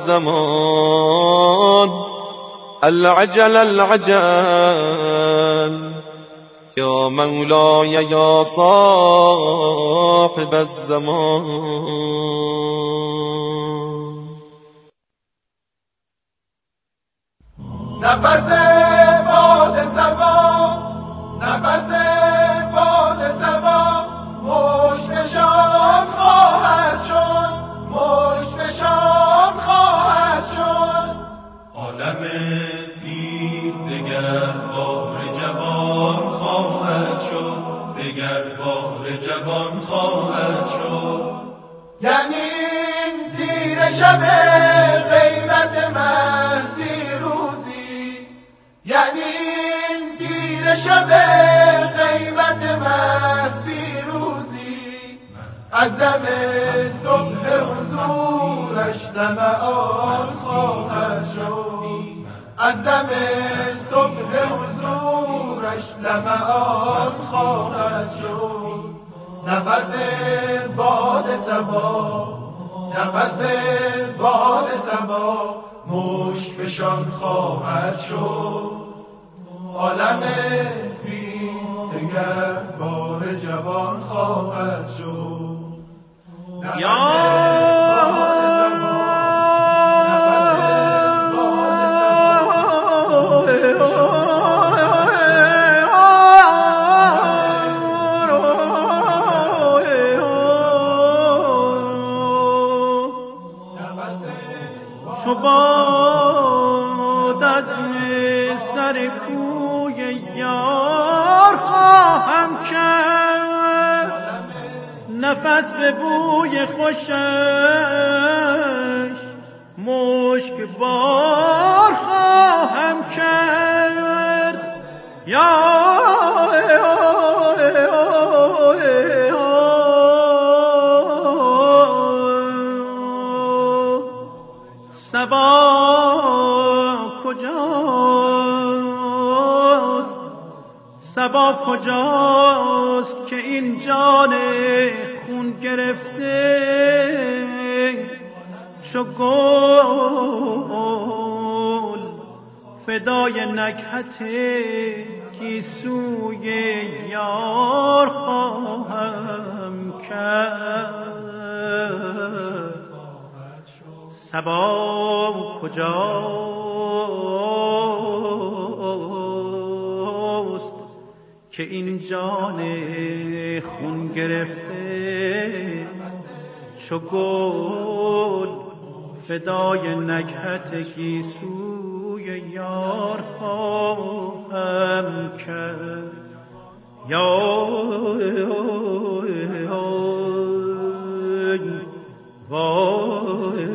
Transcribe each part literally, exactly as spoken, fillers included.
الزمان العجل العجل یا مولاي یا صاحب الزمان. نفس باد صبا، نفس باد صبا مشکشان خواهد شد، مشکشان خواهد شد. عالم پیر دگر بار جوان خواهد شد، دگر بار جوان خواهد شد. یعنی این تیره شب غیبت مهدی روزی، یعنی این تیره شب غیبت مهدی روزی، از دم صبح حضورش لمعان خواهد شد، از دم صبح حضورش لمعان خواهد شد. نفس باد صبا، نفس باد صبا مشک فشان خواهد شد. عالم پیر دگر بار جوان خواهد شد. چو باد از سر کوی یار خواهم کرد، نفس به بوی خوشش مشک بار خواهم کرد. یا صبا کجاست، صبا کجاست که این جان خون گرفته چو گل فدای نکهت گیسوی یار خواهم کرد. صبا کجاست که این جان خون گرفته چو گل فدای نکهت گیسوی یار خواهم کرد. یا وای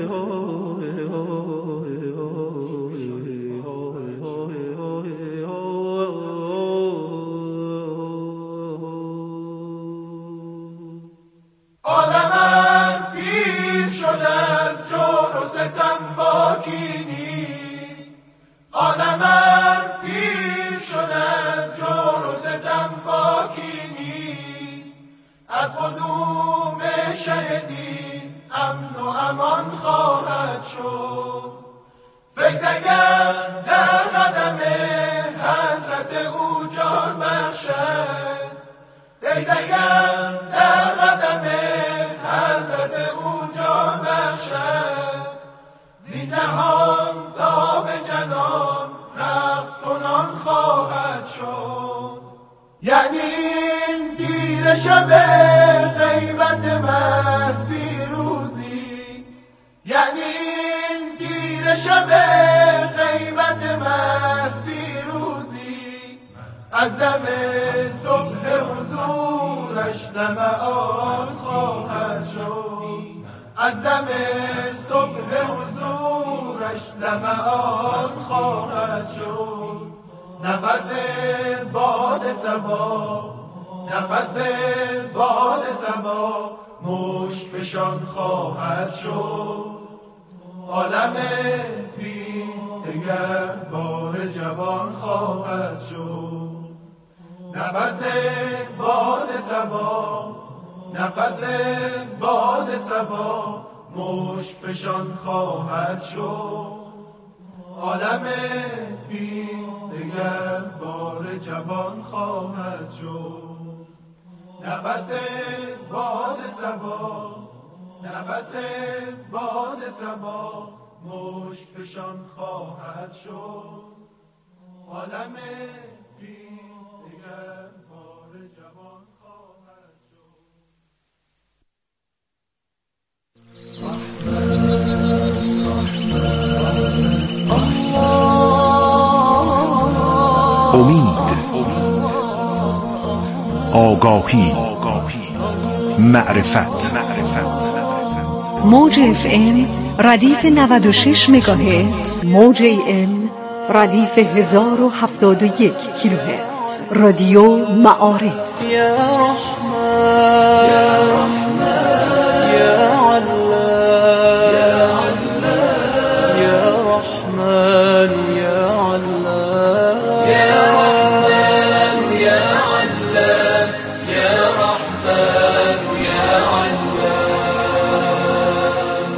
عالمم پیر شده از جور و ستم باکی نیست، عالمم پیر شده از جور و ستم باکی نیست. از قدوم شهدین امن و امان خواهد شد. فکر اگر در قدم حضرت او جان بخشد، فکر اگر در قدم حضرت او جان بخشد، زین جهان تا به جنان رقص کنان خواهد شد. یعنی این تیره شب غیبت مهدی روزی، یعنی این تیره شب غیبت مهدی روزی، از دم صبح حضورش لمعان خواهد شد، از دم صبح حضورش لمعان خواهد شد. نفس باد صبا، نفس باد صبا مشک فشان خواهد شد. عالم پیر دگر بار جوان خواهد شد. نفس باد صبا، نفس باد صبا مشک فشان خواهد شد. عالم پیر دگر بار جوان خواهد شد. نفس باد صبا، نفس باد صبا مشک فشان خواهد شد. عالم پیر دگر بار جوان خواهد شد. امید، آگاهی، معرفت. موج اف ام ردیف نود و شش مگاهرتز، موج ای ام ردیف هزار و هفتاد و یک کیلوهرتز. رادیو معارف. یا رحمن یا رحمن یا علام یا رحمن یا علام یا رحمن یا علام یا رحمن یا علام.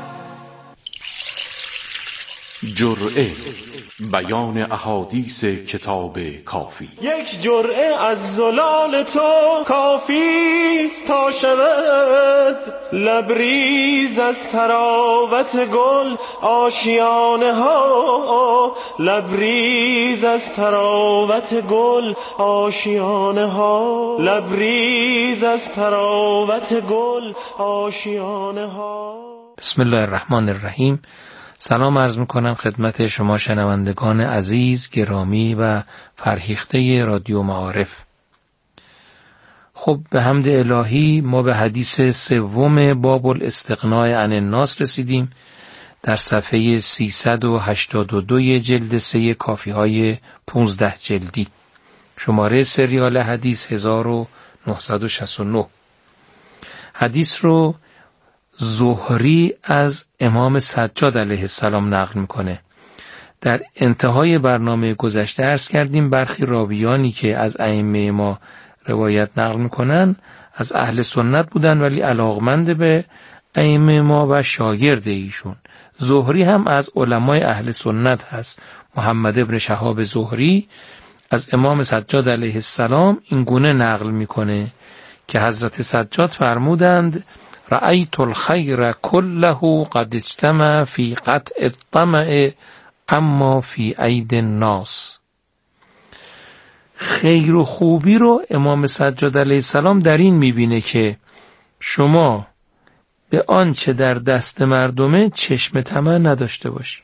جرعه، بیان احادیث کتاب کافی. یک جرعه از زلال تو کافیست تا شود لبریز از تراوت گل آشیانه ها، لبریز از تراوت گل آشیانه ها، لبریز از تراوت گل آشیانه ها. بسم الله الرحمن الرحیم. سلام عرض میکنم خدمت شما شنوندگان عزیز، گرامی و فرهیخته رادیو معارف. خب به حمد الهی ما به حدیث سوم باب الاستغناء عن الناس رسیدیم در صفحه سیصد و هشتاد و دو جلد سه کافی های پانزده جلدی، شماره سریال حدیث هزار و نهصد و شصت و نه. حدیث رو زهری از امام سجاد علیه السلام نقل میکنه. در انتهای برنامه گذشته عرض کردیم برخی راویانی که از ائمه ما روایت نقل میکنن از اهل سنت بودن ولی علاقمند به ائمه ما و شاگرد ایشون. زهری هم از علمای اهل سنت هست. محمد ابن شهاب زهری از امام سجاد علیه السلام این گونه نقل میکنه که حضرت سجاد فرمودند رأیت الخیر كله قد اجتمع في قطع الطمع اما في اید الناس. خیر و خوبی رو امام سجاد علیه السلام در این میبینه که شما به آنچه در دست مردمه چشم طمع نداشته باشی.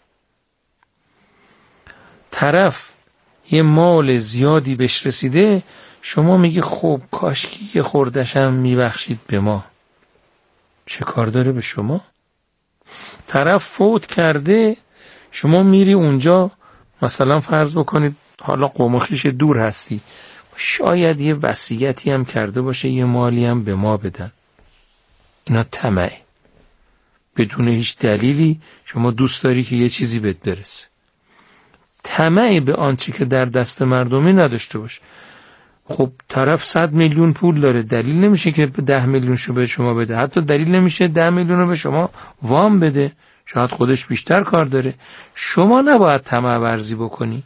طرف یه مال زیادی بهش رسیده، شما میگی خب کاشکی یه خوردشم میبخشید به ما. چه کار داره به شما؟ طرف فوت کرده، شما میری اونجا، مثلا فرض بکنید حالا قوم و خویش دور هستی، شاید یه وصیتی هم کرده باشه یه مالی هم به ما بدن. اینا طمعه. بدون هیچ دلیلی شما دوست داری که یه چیزی بهت برسه. طمع به آنچه که در دست مردمی نداشته باشه. خب طرف صد میلیون پول داره، دلیل نمیشه که ده میلیون شو به شما بده، حتی دلیل نمیشه ده میلیون رو به شما وام بده، شاید خودش بیشتر کار داره. شما نباید طمع ورزی بکنی.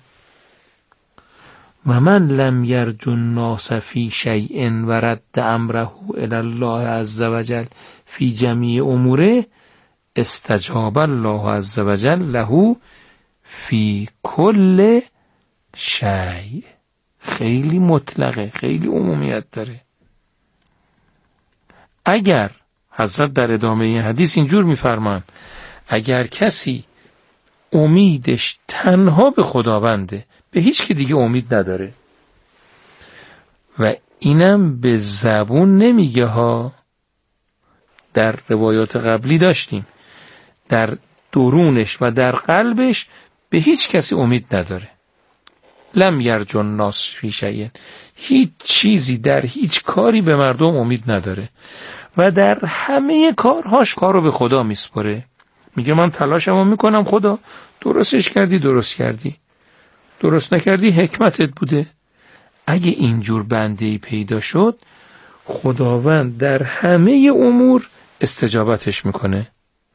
و من لم یرجو الناس فی شیء و رد امره الی الله عز وجل فی جمیع اموره استجاب الله عز وجل له فی کل شیء. خیلی مطلقه، خیلی عمومیت داره. اگر حضرت در ادامه این حدیث اینجور میفرمان اگر کسی امیدش تنها به خداونده، به هیچ که دیگه امید نداره و اینم به زبون نمیگه ها، در روایات قبلی داشتیم در درونش و در قلبش به هیچ کسی امید نداره. لم یرجو الناس فی شیء، هیچ چیزی در هیچ کاری به مردم امید نداره و در همه کارهاش کارو به خدا میسپره. میگه من تلاشمو میکنم، خدا درستش کردی درست کردی، درست نکردی حکمتت بوده. اگه اینجور بنده‌ای پیدا شد، خداوند در همه امور استجابتش میکنه.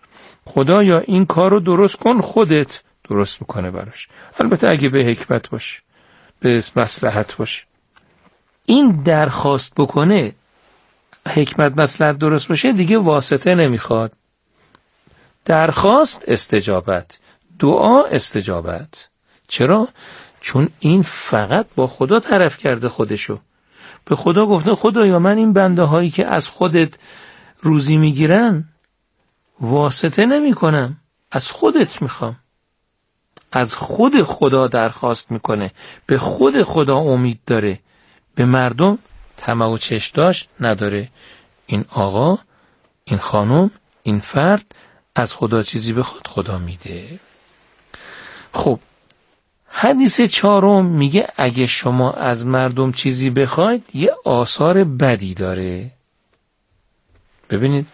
خدایا این کار رو درست کن، خودت درست میکنه براش. البته اگه به حکمت باشه، به مصلحت باشه. این درخواست بکنه، حکمت مصلحت درست باشه، دیگه واسطه نمیخواد. درخواست استجابت، دعا استجابت. چرا؟ چون این فقط با خدا طرف کرده خودشو. به خدا گفته خدایا من این بنده هایی که از خودت روزی میگیرن واسطه نمی کنم، از خودت میخوام. از خود خدا درخواست میکنه، به خود خدا امید داره، به مردم طمع و چشم نداره. این آقا، این خانم، این فرد از خدا چیزی بخواد خدا میده. خب حدیث چهارم میگه اگه شما از مردم چیزی بخواید یه آثار بدی داره. ببینید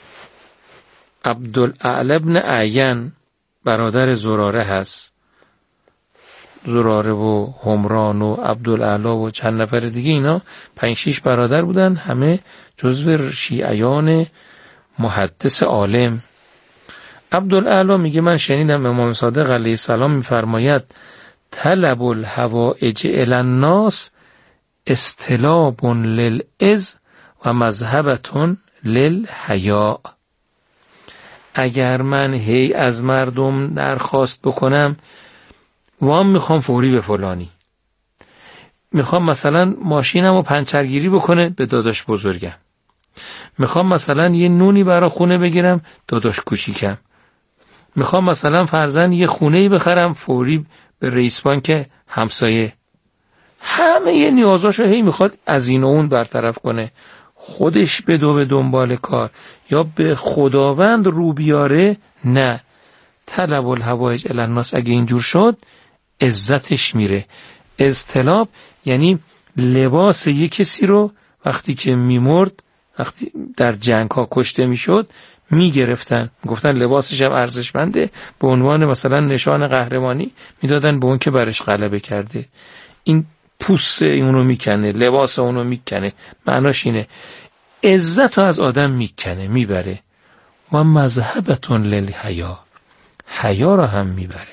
عبدالاعلی بن اعین برادر زراره هست. زراره و همران و عبدالاعلی و چند نفر دیگه، اینا پنج شیش برادر بودن، همه جزو شیعیان محدث عالم. عبدالاعلی میگه من شنیدم امام صادق علیه السلام میفرماید طلب الحوائج الی الناس استلاب للعز و مذهبتون للحیاء. اگر من هی از مردم درخواست بکنم وام میخوام فوری به فلانی، میخوام مثلا ماشینمو پنچرگیری بکنه به داداش بزرگم، میخوام مثلا یه نونی برای خونه بگیرم داداش کوچیکم، میخوام مثلا فرضاً یه خونه‌ای بخرم فوری به رئیس بانک همسایه، همه یه نیازاشو هی میخواد از این و اون برطرف کنه، خودش بدو به دنبال کار یا به خداوند رو بیاره. نه، طلب الحوائج الی الناس اگه اینجور شد عزتش میره. اضطلاب یعنی لباس یک کسی رو وقتی که میمرد، وقتی در جنگ ها کشته میشد میگرفتن، گفتن لباسش هم ارزشمنده، به عنوان مثلا نشان قهرمانی میدادن به اون که برش غلبه کرده. این پوست اونو میکنه، لباس اونو میکنه، معناش اینه عزت رو از آدم میکنه، میبره. و مذهبتون للحیا، حیا رو هم میبره.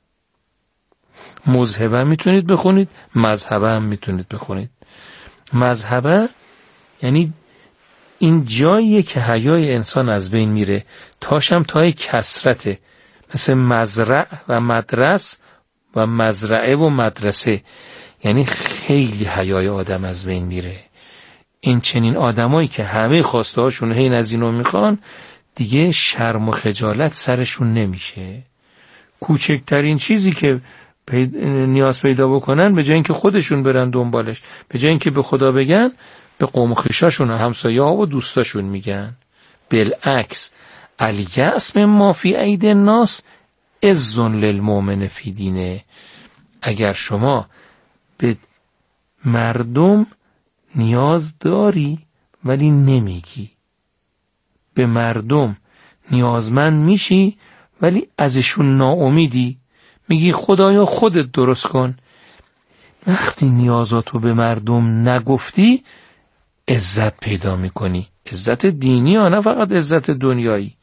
مذهبه میتونید بخونید، مذهبه هم میتونید بخونید. مذهبه یعنی این جاییه که حیای انسان از بین میره، تاشم تای کسرته، مثل مزرع و مدرس و مزرعه و مدرسه، یعنی خیلی حیای آدم از بین میره. این چنین آدمایی که همه خواسته هاشون هین از اینو میخوان، دیگه شرم و خجالت سرشون نمیشه. کوچکترین چیزی که پید... نیاز پیدا بکنن، به جای اینکه خودشون برن دنبالش، به جای اینکه به خدا بگن، به قوم و خویشاشون و همسایه ها و دوستاشون میگن. بالعکس الیأس مما فی اید الناس عز للمؤمن فی دینه. اگر شما به مردم نیاز داری ولی نمیگی، به مردم نیازمند میشی ولی ازشون ناامیدی، میگی خدایا خودت درست کن، وقتی نیازاتو به مردم نگفتی عزت پیدا میکنی. عزت دینی ها، نه فقط عزت دنیایی،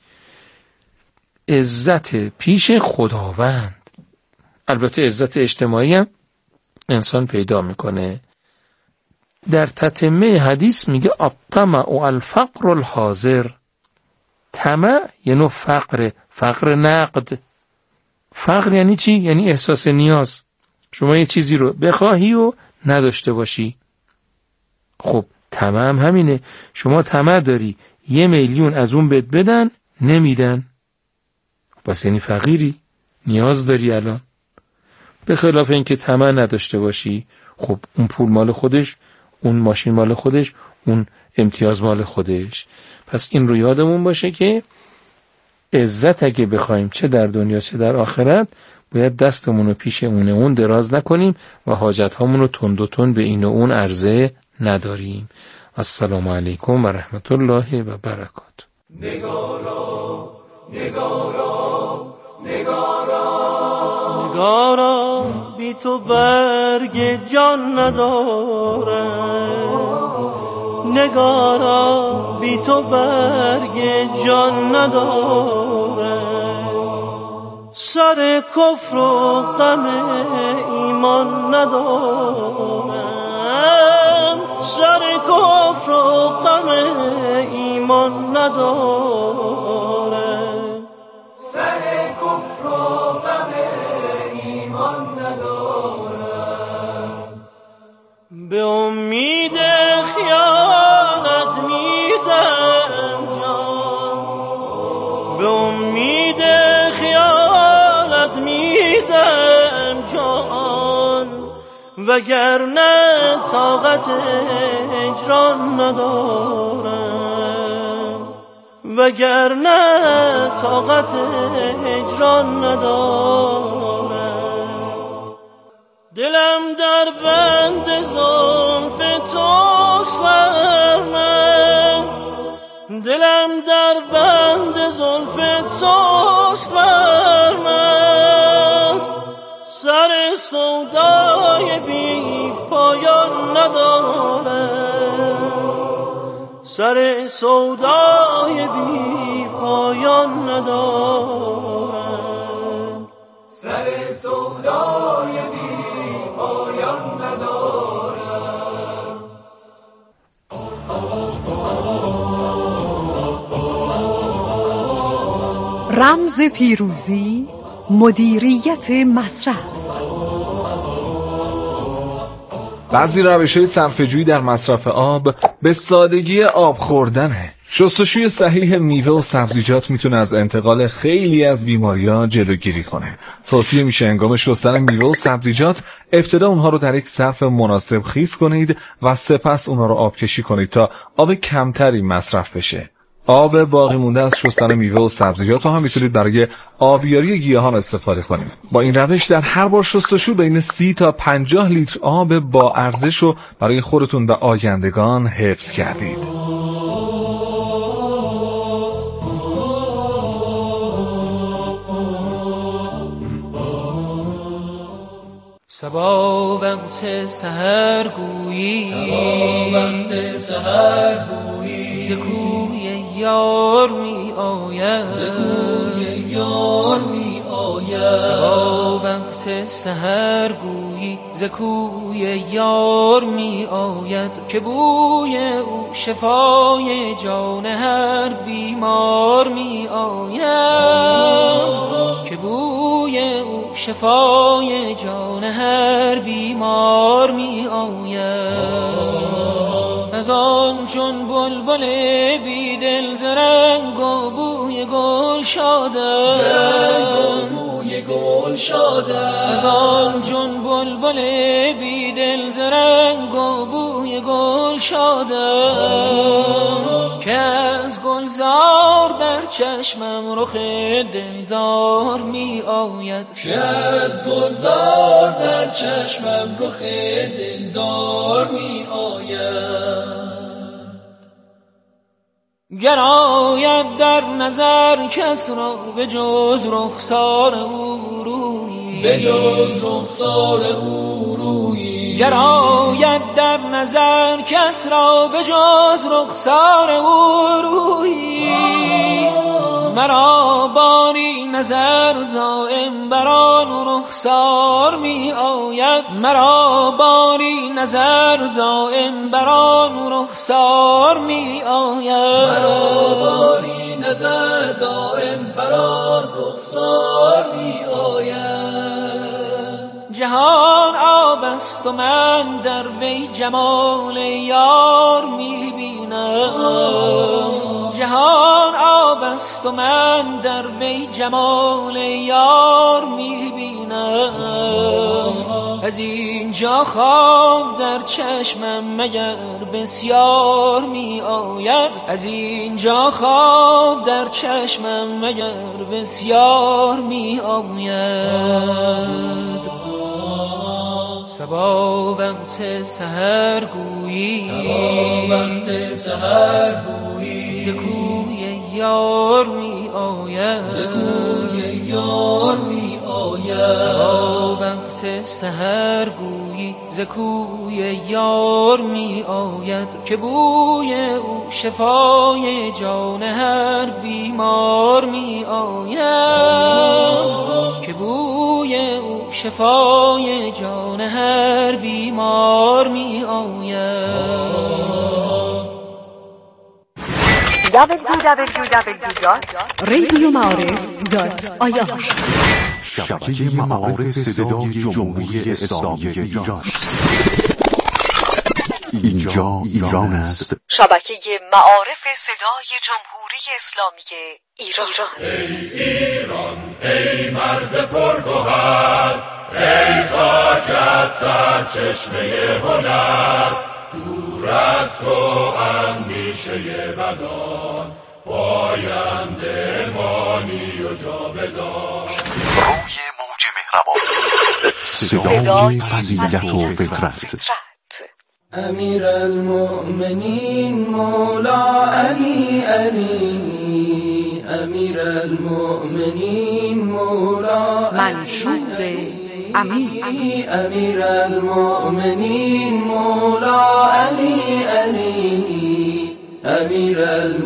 عزت پیش خداوند. البته عزت اجتماعی هم انسان پیدا میکنه. در تتمه حدیث میگه الطمع الفقر الحاضر. طمع یعنی فقر، فقر نقد. فقر یعنی چی؟ یعنی احساس نیاز. شما یه چیزی رو بخواهی و نداشته باشی. خب طمع هم همینه. شما طمع داری یه میلیون از اون بد بدن، نمیدن، بس یعنی فقیری، نیاز داری الان. به خلاف اینکه طمع نداشته باشی، خب اون پول مال خودش، اون ماشین مال خودش، اون امتیاز مال خودش. پس این رو یادمون باشه که عزت اگه بخوایم چه در دنیا چه در آخرت، باید دستمون رو پیش اون اون دراز نکنیم و حاجت هامون رو تند و تند به این و اون عرضه نداریم. السلام علیکم و رحمت الله و برکاته. نگارا نگارا نگارا نگارا بی تو برگ جان نداره، نگارا بی تو برگ جان نداره، سر کفر و غم ایمان ندارم، سر کفر و غم ایمان ندارم، سر کفر و غم ایمان ندارم. به امید خیانت میدم جان، به امید خیانت میدم جان، وگرنه طاقت هجران ندارم، وگرنه طاقت هجران ندارم. دلم در بند زلف توست ور من، دلم در بند زلف توست ور من، سر سودای بی پایان ندارم، سر سودای بی پایان ندارم، سر سودای بی پایان ندارم. رمز پیروزی، مدیریت مصرف. بعضی روش‌های صرفه‌جویی در مصرف آب به سادگی آب خوردنه. شستشوی صحیح میوه و سبزیجات میتونه از انتقال خیلی از بیماری‌ها جلوگیری کنه. توصیه میشه هنگام شستن میوه و سبزیجات ابتدا اونها رو در یک ظرف مناسب خیس کنید و سپس اونها رو آبکشی کنید تا آب کمتری مصرف بشه. آب باقی مونده از شستن میوه و سبزیجات رو هم میتونید برای آبیاری گیاهان استفاده کنید. با این روش در هر بار شستشو بین سی تا پنجاه لیتر آب با ارزش رو برای خودتون و آیندگان حفظ کردید. صبا وقت سحر گویی، صبا وقت سحر گویی، ز کوی یار می آید، ز کوی یار می آید. صبا وقت سحر گویی، ز کوی یار می آید، که بوی او شفای جان هر بیمار می آید، که بوی او شفای جان هر بیمار می آید. از آن چون بلبل بی دل زرنگ و بوی گل شاده، زرنگ و بوی گل شاده. از آن چون بلبل بی دل زرنگ و بوی گل شاده، که از گلزار در چشمم رخ دلدار می آید، که از گلزار در چشمم رخ دلدار می آید. گر آید در نظر کس را به جز رخسار او رویی، به جز رخسار او رویی. گر آید در نظر کس را به جز رخسار او رویی، مرا باری نظر دائم بران رخسار می آید، مرا باری نظر دائم بران رخسار می آید، مرا باری نظر دائم بران رخسار می آید. جهان آب است و من در وی جمال یار می بینم، جهان آب است و من در وی جمال یار می بینم. از اینجا خواب در چشمم مگر بسیار می آید، از اینجا خواب در چشمم مگر بسیار می آید. صبا وقت سحر گویی، صبا وقت سحر گویی، ز کوی یار می آید، ز کوی یار می آید. صبا وقت سحر گویی، ز کوی یار می آید، که بوی او شفای جان هر بیمار می آید، شفای جان هر بیمار می آید. دبلیو دبلیو دبلیو دات رادیو معارف دات آی آر شبکه معارف صدای جمهوری اسلامی ایران. اینجا ایران است. شبکه معارف صدای جمهوری اسلامی ایران. ای ایران ای مرز پرگوهر، ای خاکت سرچشمه هنر، دور از تو اندیشه بدان، پاینده مانی و جاودان. روی موج مهربانی، صدای فضیلت و فطرت. امیر المؤمنین مولا علی علی، امیر المؤمنین مولا منشور امیر امیر المؤمنین مولا علی علی، امیر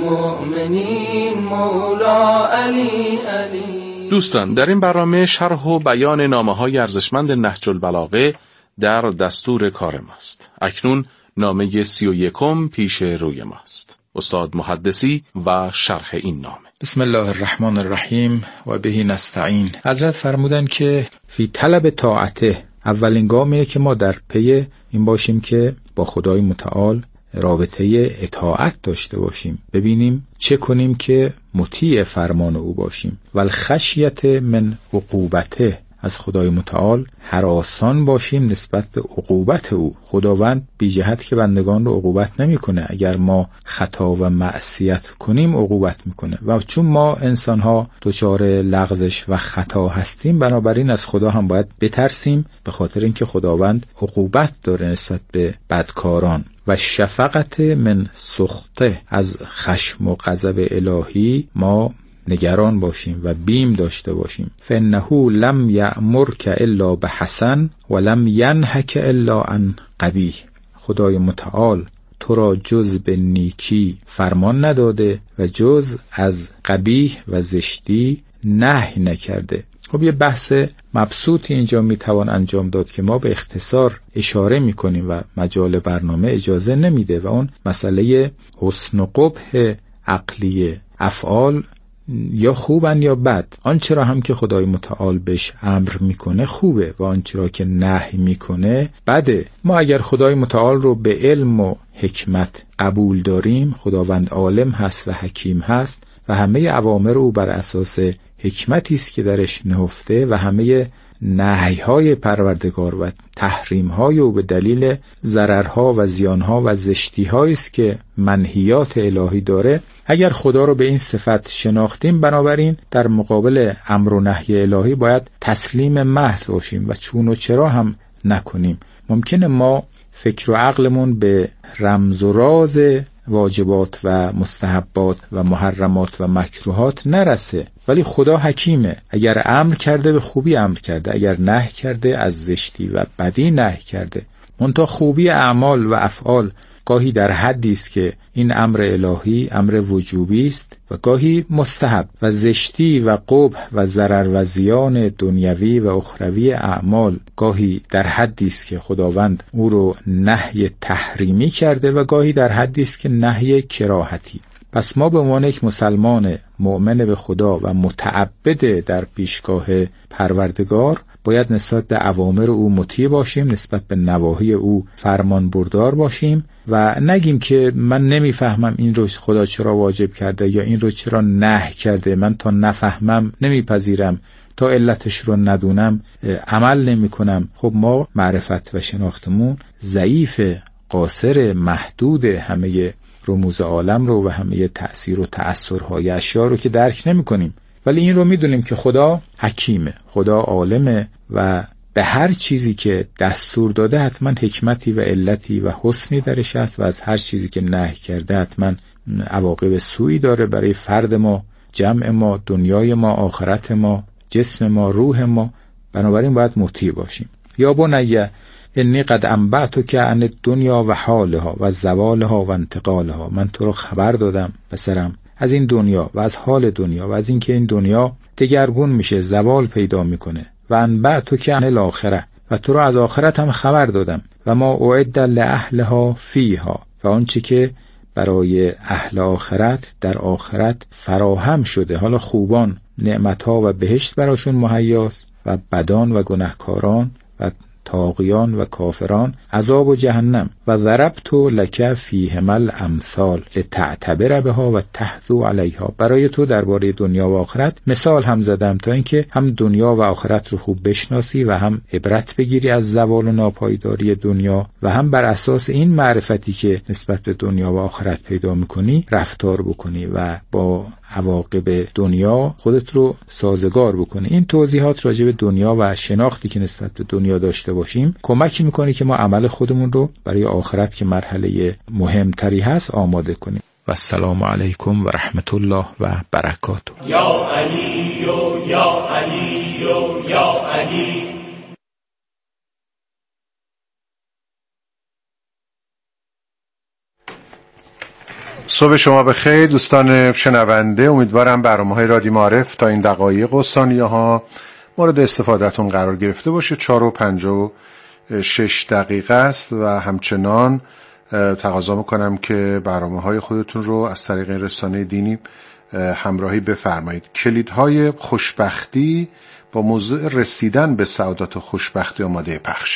المؤمنین مولا علی علی. دوستان، در این برنامه شرح و بیان نامه‌های ارزشمند نهج البلاغه در دستور کار ماست. اکنون نامه سی و یکم پیش روی ماست. استاد محدثی و شرح این نامه. بسم الله الرحمن الرحیم و بهی نستعین. حضرت فرمودن که فی طلب طاعته، اولین گام اینه که ما در پی این باشیم که با خدای متعال رابطه اطاعت داشته باشیم، ببینیم چه کنیم که مطیع فرمان او باشیم. والخشیت من عقوبته، از خدای متعال هراسان باشیم نسبت به عقوبت او. خداوند بی جهت که بندگان رو عقوبت نمیکنه، اگر ما خطا و معصیت کنیم عقوبت میکنه، و چون ما انسان ها دچار لغزش و خطا هستیم، بنابراین از خدا هم باید بترسیم، به خاطر اینکه خداوند عقوبت داره نسبت به بدکاران. و شفقت من سخطه، از خشم و غضب الهی ما نگران باشیم و بیم داشته باشیم. فانه لم یأمرک الا بحسن و لم ینهک الا عن قبیح، خدای متعال تو را جز به نیکی فرمان نداده و جز از قبیح و زشتی نهی نکرده. خب یه بحث مبسوطی اینجا میتوان انجام داد که ما به اختصار اشاره میکنیم و مجال برنامه اجازه نمیده، و اون مسئله حسن و قبح عقلی افعال، یا خوبن یا بد. آنچه را هم که خدای متعال بهش امر میکنه خوبه و آنچه را که نهی میکنه بده. ما اگر خدای متعال رو به علم و حکمت قبول داریم، خداوند عالم هست و حکیم هست و همه اوامر او بر اساس حکمتی است که درش نهفته، و همه نهی‌های پروردگار و تحریم‌های او به دلیل ضررها و زیانها و زشتی‌هایی است که منهیات الهی داره. اگر خدا رو به این صفت شناختیم، بنابراین در مقابل امر و نهی الهی باید تسلیم محض باشیم و چون و چرا هم نکنیم. ممکنه ما فکر و عقلمون به رمز و راز واجبات و مستحبات و محرمات و مکروهات نرسه، ولی خدا حکیمه. اگر امر کرده به خوبی امر کرده، اگر نهی کرده از زشتی و بدی نهی کرده. منتها خوبی اعمال و افعال گاهی در حدی است که این امر الهی امر وجوبی است و گاهی مستحب، و زشتی و قبح و ضرر و زیان دنیوی و اخروی اعمال گاهی در حدی است که خداوند او رو نهی تحریمی کرده و گاهی در حدی است که نهی کراهتی. پس ما به عنوان یک مسلمان مؤمن به خدا و متعبد در پیشگاه پروردگار باید نسبت به اوامر او مطیع باشیم، نسبت به نواهی او فرمان بردار باشیم و نگیم که من نمیفهمم این رو خدا چرا واجب کرده یا این رو چرا نهی کرده، من تا نفهمم نمیپذیرم، تا علتش رو ندونم عمل نمی کنم. خب ما معرفت و شناختمون ضعیف، قاصر، محدود، همه رموز عالم رو و همه تأثیر و تأثرهای اشیا رو که درک نمی کنیم. ولی این رو میدونیم که خدا حکیمه، خدا عالمه و به هر چیزی که دستور داده حتما حکمتی و علتی و حسنی درش هست و از هر چیزی که نهی کرده حتما عواقب سوئی داره برای فرد ما، جمع ما، دنیای ما، آخرت ما، جسم ما، روح ما. بنابراین باید مطیع باشیم. یا بنیه انی قد انبأتک عن الدنیا و حالها و زوالها و انتقالها، من تو رو خبر دادم پسرم از این دنیا و از حال دنیا و از اینکه این دنیا دگرگون میشه، زوال پیدا میکنه و انبأتک عن الاخره، و تو را از آخرت هم خبر دادم. و ما اعد لاهلها فیها، و آنچه که برای اهل آخرت در آخرت فراهم شده، حالا خوبان نعمتها و بهشت براشون مهیاست و بدان و گناهکاران و طاغیان و کافران عذاب و جهنم. و ضربت لک فیهما الامثال لتعتبر بها و تحذو علیها، برای تو درباره دنیا و آخرت مثال هم زدم تا اینکه هم دنیا و آخرت رو خوب بشناسی و هم عبرت بگیری از زوال و ناپایداری دنیا و هم بر اساس این معرفتی که نسبت به دنیا و آخرت پیدا میکنی رفتار بکنی و با عواقب دنیا خودت رو سازگار بکنی. این توضیحات راجع به دنیا و شناختی که نسبت به دنیا داشته باشیم کمک میکنه که ما عمل خودمون رو برای آخرت که مرحله مهمتری هست آماده کنیم. و السلام علیکم و رحمت الله و برکاته. یا علی و یا علی و یا علی. صبح شما بخیر دوستان شنونده، امیدوارم برنامه‌های رادیو معارف تا این دقایق و ثانیه ها مورد استفادهتون قرار گرفته باشه. چهار و پنجاه و شش دقیقه است و همچنان تقاضا میکنم که برنامه‌های خودتون رو از طریق این رسانه دینی همراهی بفرمایید. کلیدهای خوشبختی با موضوع رسیدن به سعادت و خوشبختی آماده پخش.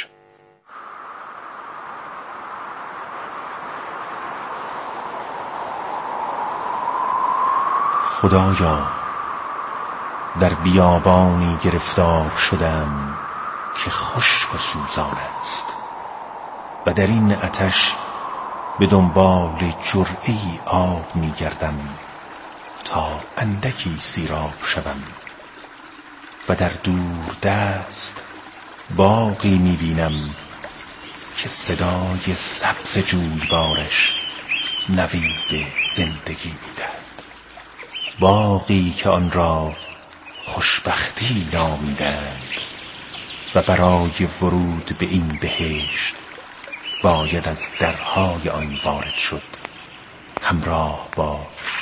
خدایا در بیابانی گرفتار شدم که خشک و سوزان است و در این آتش به دنبال جرعه‌ای آب می گردم تا اندکی سیراب شوم و در دور دست باغی می بینم که صدای سبز جویبارش نوید زندگی می دهد. باغی که آن را خوشبختی نامیدند و برای ورود به این بهشت باید از درهای آن وارد شد همراه با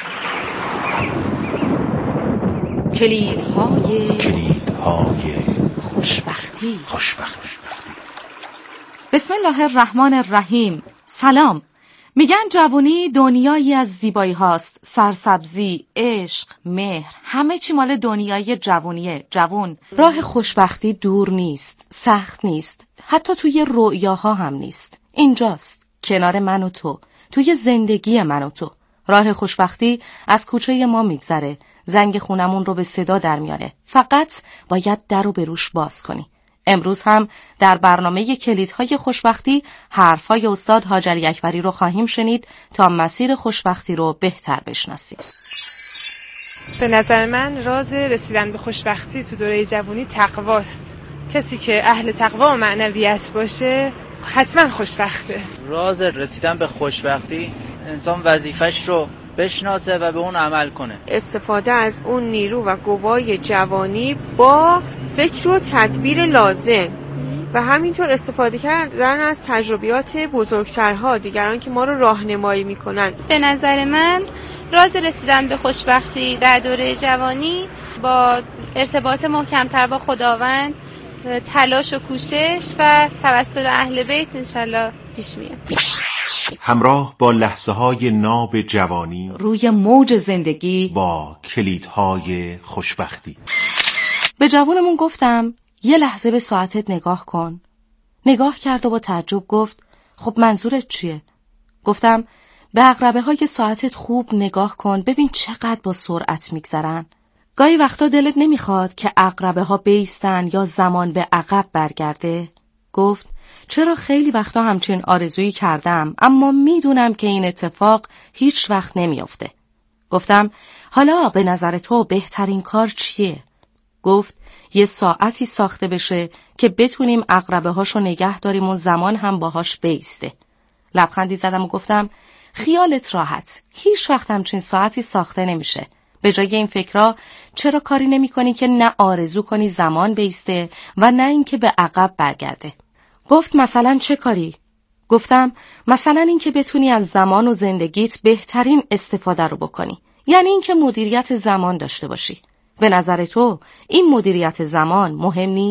کلیدهای کلیدهای خوشبختی. خوشبختی. بسم الله الرحمن الرحیم. سلام. میگن جوانی دنیایی از زیبایی هاست، سرسبزی، عشق، مهر، همه چی مال دنیای جوونیه. جوون راه خوشبختی دور نیست، سخت نیست، حتی توی رؤیاها هم نیست. اینجاست، کنار من و تو، توی زندگی من و تو. راه خوشبختی از کوچه ما میگذره، زنگ خونمون رو به صدا در میاره. فقط باید در رو به روش باز کنی. امروز هم در برنامه کلیدهای خوشبختی حرفای استاد حاج علی اکبری رو خواهیم شنید تا مسیر خوشبختی رو بهتر بشناسیم. به نظر من راز رسیدن به خوشبختی تو دوره جوانی تقواست. کسی که اهل تقوا و معنویت باشه حتما خوشبخته. راز رسیدن به خوشبختی انسان وظیفش رو بشناسه و به اون عمل کنه. استفاده از اون نیرو و قوای جوانی با فکر و تدبیر لازم و همینطور استفاده کردن از تجربیات بزرگترها، دیگران که ما رو راهنمایی میکنن. به نظر من راز رسیدن به خوشبختی در دوره جوانی با ارتباط محکمتر با خداوند، تلاش و کوشش و توسل اهل بیت انشالله پیش میاد. همراه با لحظه های ناب جوانی روی موج زندگی با کلیدهای خوشبختی. به جوانمون گفتم یه لحظه به ساعتت نگاه کن. نگاه کرد و با تعجب گفت خب منظورت چیه؟ گفتم به عقربه های ساعتت خوب نگاه کن، ببین چقدر با سرعت میگذرن. گاهی وقتا دلت نمیخواد که عقربه ها بیستن یا زمان به عقب برگرده؟ گفت چرا خیلی وقتا همچین آرزویی کردم اما میدونم که این اتفاق هیچ وقت نمیافته. گفتم حالا به نظر تو بهترین کار چیه؟ گفت یه ساعتی ساخته بشه که بتونیم عقربه هاشو نگه داریم و زمان هم باهاش بیسته. لبخندی زدم و گفتم خیالت راحت، هیچ وقت همچین ساعتی ساخته نمیشه. به جای این فکرها چرا کاری نمی کنی که نه آرزو کنی زمان بیسته و نه اینکه به عقب برگرده؟ گفت مثلا چه کاری؟ گفتم مثلا اینکه بتونی از زمان و زندگیت بهترین استفاده رو بکنی، یعنی اینکه مدیریت زمان داشته باشی. به نظر تو این مدیریت زمان مهم نیست؟